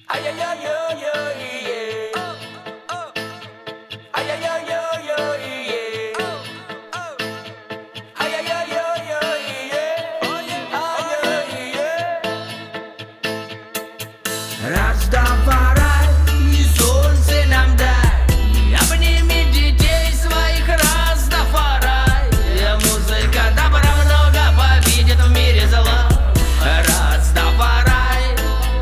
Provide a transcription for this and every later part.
Ay, ay, ay, ay, ay, yeah. Ay, ay, ay, ay, ay, yeah. Ay, ay, ay, ay, ay, yeah. Ay, ay, yeah. Раздавай и солнце нам дай, обними детей своих, Растафарай. Музыка добра много, победит в мире зла. Растафарай,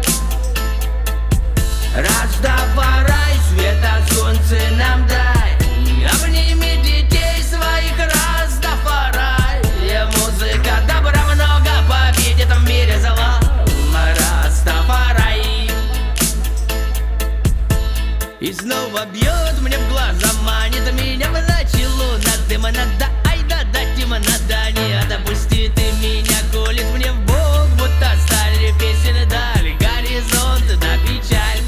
Растафарай, света солнце нам дай, обними детей своих, Растафарай. Музыка добра много, победит в мире зла. Растафарай. И снова бьет мне в глаза, манит меня в начало. Надыма надо, ай да датима надо, не допусти ты меня, колет мне в бок, будто стали песен дали, горизонт да печаль.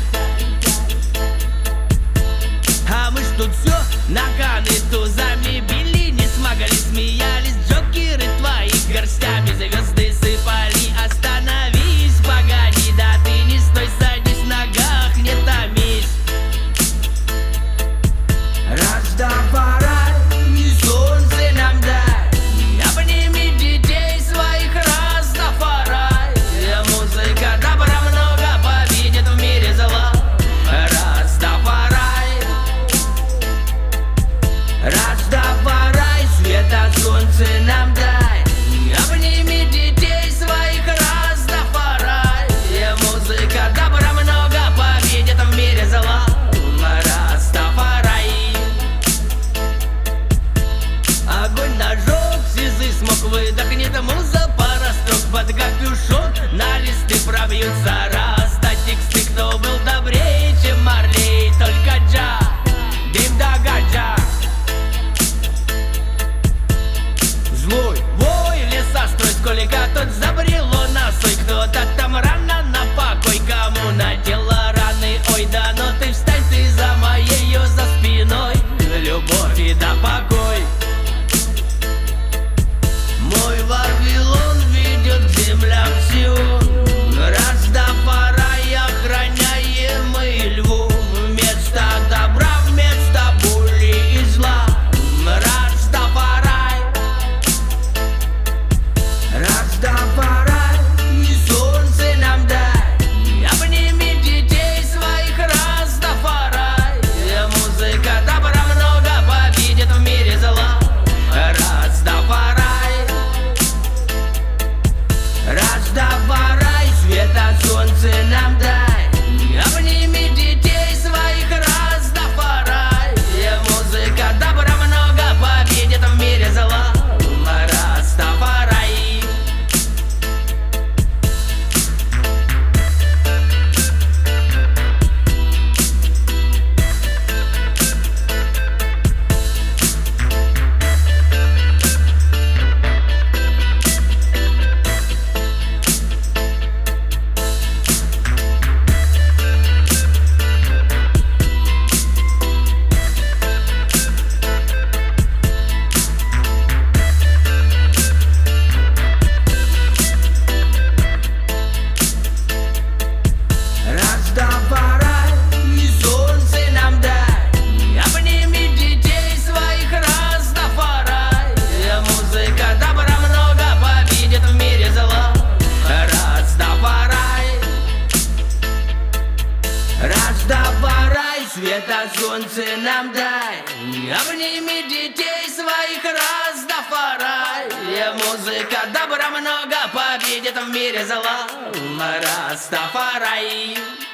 А мы ж тут все наганы тузами били, не смогли, смеялись, джокеры твои горстями звезды сыпали. Остановись, погоди, да ты не стой, садись, в ногах не томись. Раздавай и солнце нам дай, обними детей своих, Растафарай. Музыка добра много, победит в мире зла. Растафарай, Растафарай, света солнце нам дай, обними детей своих, Растафарай. Музыка добра много, победит в мире зла. Растафарай. Огонь нажег, сизый смог, выдохнет муза, пара строк под капюшон, на листы пробьются раста тексты. Кто был добрее, чем Марлей, только Джа, дым да гаджа. Злой вой, леса строй, сколько тот забрело на сой. Кто-то там рано на покой, кому надела раны. Ой, да но ты встань, ты за моею за спиной, любовь и да покой. Мой Вавилон ведет к землям Сион, Растафарай, охраняемый льву. Вместо добра, вместо боли и зла. Растафарай, Растафарай, и солнце нам дай, обними детей своих, Растафарай. Музыка добра много, победит в мире зла. Растафарай, Растафарай, света солнце нам дай, обними детей своих, Растафарай. Музыка добра много, победит в мире зла. Растафарай. Растафарай, и солнце нам дай, обними детей своих, Растафарай. Музыка добра много, победит в мире зла. Растафарай, Растафарай, света солнце нам дай, обними детей своих, Растафарай. Музыка добра много, победит в мире зла. Растафарай.